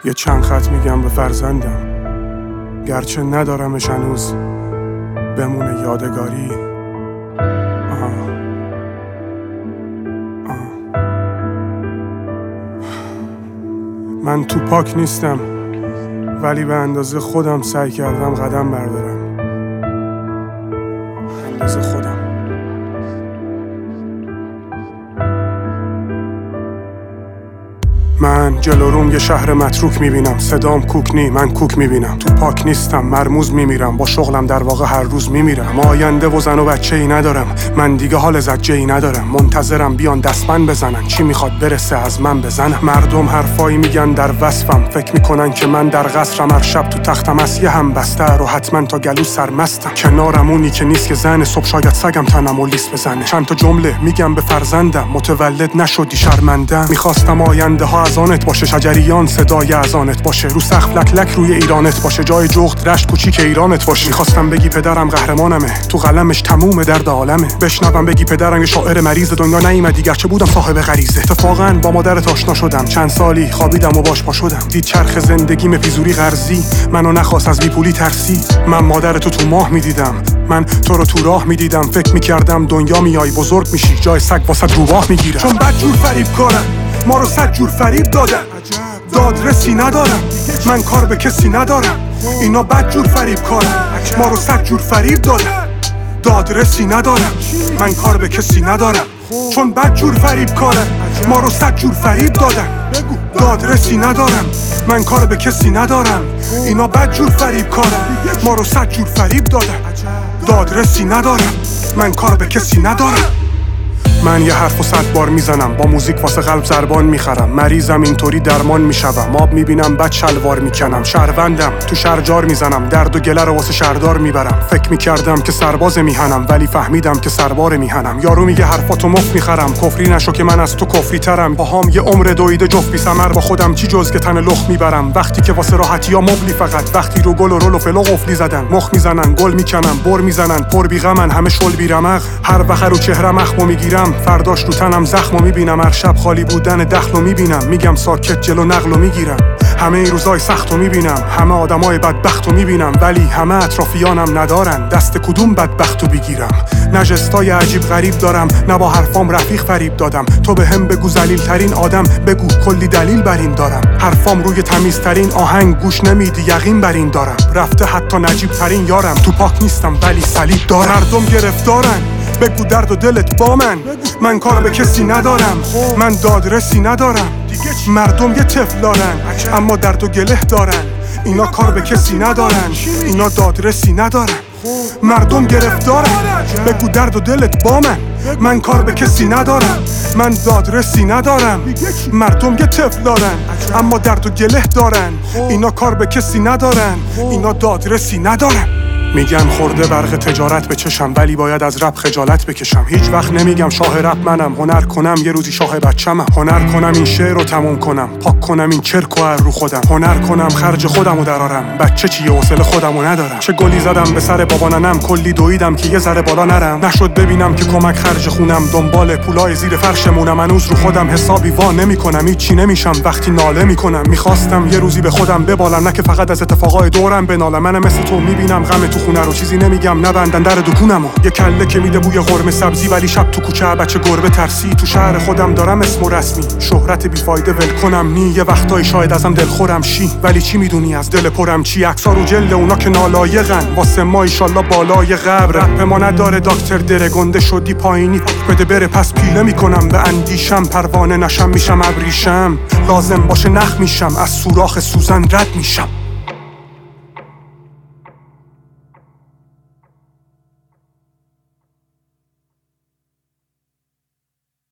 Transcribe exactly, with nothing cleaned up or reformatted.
یه چند خط میگم به فرزندم، گرچه ندارمش هنوز، بمونه یادگاری. آه. آه. من تو پاک نیستم، ولی به اندازه خودم سعی کردم قدم بردارم. اندازه خودم. من جلو روم یه شهر متروک میبینم، صدام کوکنی، من کوک میبینم. تو پاک نیستم، مرموز میمیرم، با شغلم در واقع هر روز میمیرم. آینده و زن و بچه ای ندارم، من دیگه حال زجه ای ندارم. منتظرم بیان دستمن بزنن، چی میخواد برسه از من بزنم. مردم حرفایی میگن در وصفم، فکر میکنن که من در قصرم، هر شب تو تختم از یه هم بسته رو حتما تا گلو سرمستم. کنارم اونی که نیست که زن، صبح شاید سگم تنم و لیس بزنه. چند تا جمله میگم به فرزندم، متولد نشدی شرمندم. میخواستم آینده ها از آنت باشه، شجریان صدای از آنت باشه، رو سقف لک لک روی ایرانت باشه، جای جغد رشت کوچیک ایرانت باشه. میخواستم بگی پدرم قهرمانمه، تو قلمش تموم درد عالمه. بشنوم بگی پدرم یه شاعر مریض، دنیا نیومدی گرچه بودم صاحب غریزه. اتفاقا با مادرت آشنا شدم، چند سالی خوابیدم و باش پا شدم. دید چرخ زندگیم پیزوری قرضی، منو نخواست از بیپولی ترسید. من مادرتو تو ماه میدیدم، من تو رو تو راه میدیدم. فکر میکردم دنیا میای بزرگ میشی، جای سگ واسه روباه میگیرم. چون بدجور فریب کنن، ما رو صد جور فریب دادن. دادرسی ندارم، من کار به کسی ندارم. اینا بدجور فریب کنن، ما رو صد جور فریب دادن. دادرسی ندارم، من کار به کسی ندارم. چون بدجور فریب کنن، ما رو صد جور فریب دادن. دادرسی ندارم، من کار به کسی ندارم. اینا بدجور فریب کنن، ما رو صد جور فریب دادن. دادرسی ندارم، من کار به کسی ندارم. من یه حرف و صد بار میزنم، با موزیک واسه قلب زربان میخرم. مریضم اینطوری درمان میشوم، آب میبینم بد شلوار میکنم. شهروندم تو شرجار میزنم، درد و گله رو واسه شهردار میبرم. فکر میکردم که سرباز میهنم، ولی فهمیدم که سربار میهنم. یارو میگه حرفاتو مفت میخرم، کفری نشو که من از تو کفری ترم. باهام یه عمر دویده جفت بی ثمر، با خودم چی جز که تن لخت میبرم. وقتی که واسه راحتی ها مبلی فقط، وقتی رو گل و رول و فلو قفلی زدن. مخ میزنن، گل میکنن، بر میزنن، پر بی غمن، همه شل بی رمق. هر وقت رو چهرم اخمو میگیرم، فرداش رو تنم زخمو میبینم. هر شب خالی بودن دخلو میبینم، میگم ساکت جلو نقلو میگیرم. همه ای روزای سختو میبینم، همه آدمای بدبختو میبینم، ولی همه اطرافیانم ندارن دست کدوم بدبختو بگیرم. نجستای عجیب غریب دارم، نه با حرفام رفیق فریب دادم. تو به هم بگو ذلیل ترین آدم، بگو کلی دلیل بر این دارم. حرفام روی تمیزترین آهنگ، گوش نمیدی یقین بر این دارم. رفته حتی نجیب ترین یارم، تو پاک نیستم ولی صلیب دارم. مردم گرفتارن، بگو درد و دلت با من. من کار به کسی ندارم، من دادرسی ندارم. مردم یه طفل دارن، اما درد و گله دارن. اینا کار به کسی ندارن، اینا دادرسی ندارن. مردم گرفتارن، بگو درد و دلت با من. من کار به کسی ندارم، من دادرسی ندارم. مردم یه طفل دارن، اما درد و گله دارن. اینا کار به کسی ندارن، اینا دادرسی ندارن. میگن خورده برق تجارت به چشم، ولی باید از رپ خجالت بکشم. هیچ وقت نمیگم شاه رپ منم، هنر کنم یه روزی شاه بچمم. هنر کنم این شعر رو تموم کنم، پاک کنم این چرک و هر رو خودم. هنر کنم خرج خودم رو درارم، بچه چیه حوصله خودم رو ندارم. چه گلی زدم به سر بابا ننم، کلی دویدم که یه ذره بالا نرم. نشد ببینم که کمک خرج خونم، دنبال پولای زیر فرشمونم. هنوز رو خودم حسابی وا نمیکنم، هیچ چی نمیشم وقتی ناله میکنم. میخواستم یه روزی به خودم ببالم، نه که فقط از اتفاقای دورم بنالم. منم مثل تو میبینم غم تو خونه رو، چیزی نمیگم نبندن در دکونمو. یه کله که میده بوی قرمه سبزی، ولی شب تو کوچه بچه گربه ترسی. تو شهر خودم دارم اسم و رسمی، شهرت بیفایده ول کنم نی. یه وقتایی شاید ازم دلخورم شی، ولی چی میدونی از دل پرم چی؟ عکسا رو جلد اونا که نالایقن، واسه ما ایشالله بالای قبر. رپ ما نداره دکتر دره، گنده شدی پایینی بده بره، پس پیله میکنم به اندیشم. پروانه نشم میشم ابریشم، لازم باشه نخ میشم، از سوراخ سوزن رد میشم.